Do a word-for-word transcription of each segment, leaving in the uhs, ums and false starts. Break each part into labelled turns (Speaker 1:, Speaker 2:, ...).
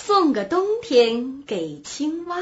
Speaker 1: 送个冬天给青蛙。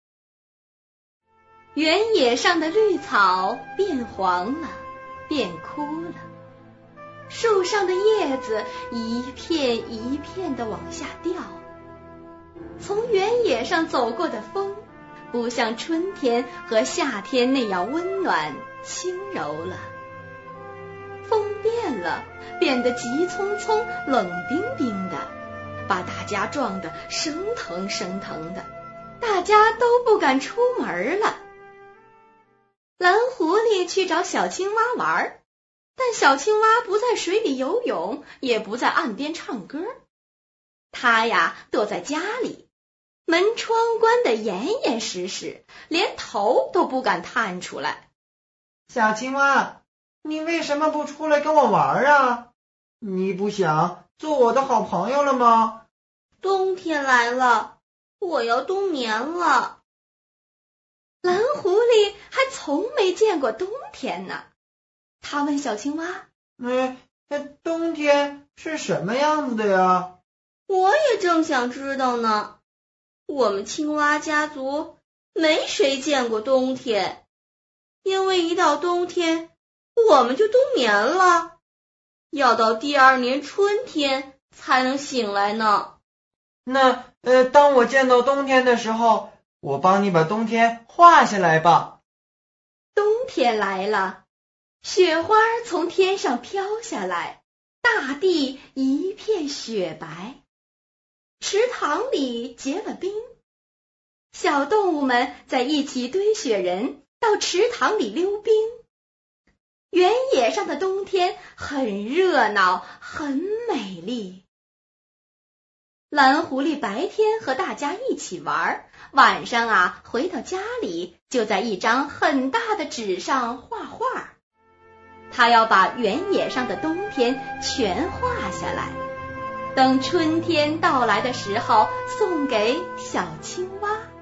Speaker 1: 原野上的绿草变黄了，变枯了，树上的叶子一片一片地往下掉。从原野上走过的风，不像春天和夏天那样温暖轻柔了。风变了，变得急匆匆冷冰冰的，把大家撞得生疼生疼的，大家都不敢出门了。蓝狐狸去找小青蛙玩，但小青蛙不在水里游泳，也不在岸边唱歌，它呀躲在家里，门窗关得严严实实，连头都不敢探出来。
Speaker 2: 小青蛙，你为什么不出来跟我玩啊？你不想做我的好朋友了吗？
Speaker 3: 冬天来了，我要冬眠了。
Speaker 1: 蓝狐狸还从没见过冬天呢，他问小青蛙：
Speaker 2: 嗯，冬天是什么样子的呀？
Speaker 3: 我也正想知道呢。我们青蛙家族没谁见过冬天，因为一到冬天我们就冬眠了，要到第二年春天才能醒来呢。
Speaker 2: 那呃，当我见到冬天的时候，我帮你把冬天画下来吧。
Speaker 1: 冬天来了，雪花从天上飘下来，大地一片雪白，池塘里结了冰，小动物们在一起堆雪人，到池塘里溜冰。原野上的冬天很热闹，很美丽。蓝狐狸白天和大家一起玩，晚上啊回到家里，就在一张很大的纸上画画。他要把原野上的冬天全画下来，等春天到来的时候送给小青蛙。